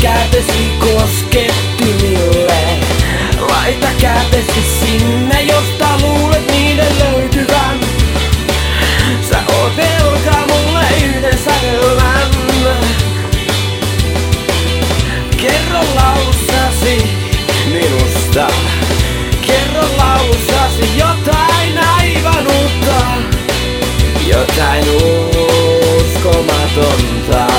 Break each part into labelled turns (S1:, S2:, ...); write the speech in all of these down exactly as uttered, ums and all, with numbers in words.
S1: kätesi koskettimille. Laita kätesi sinne, josta luulet niiden löytyvän. Sä oot velkaa mulle yhden sävelmän. Kerro laulussasi minusta. Kerro laulussasi jotain aivan uutta. Jotain uskomatonta.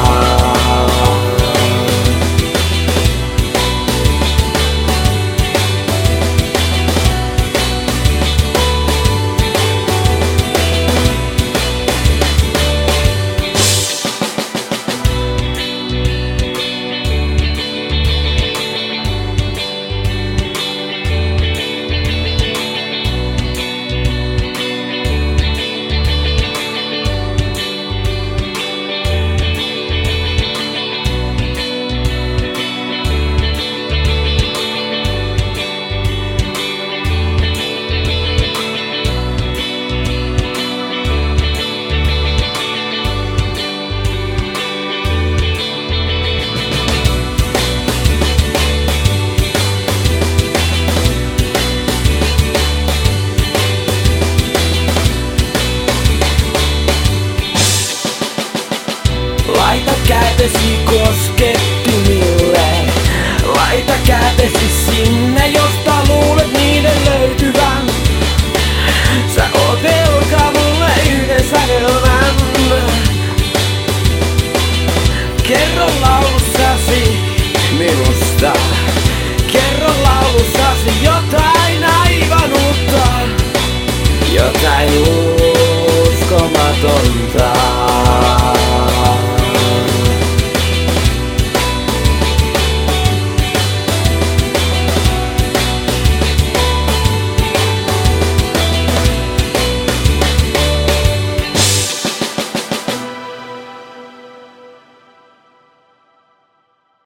S1: Laita kätesi koskettimille. Laita kätesi sinne, josta luulet niiden löytyvän. Sä oot velkaa mulle yhden sävelmän.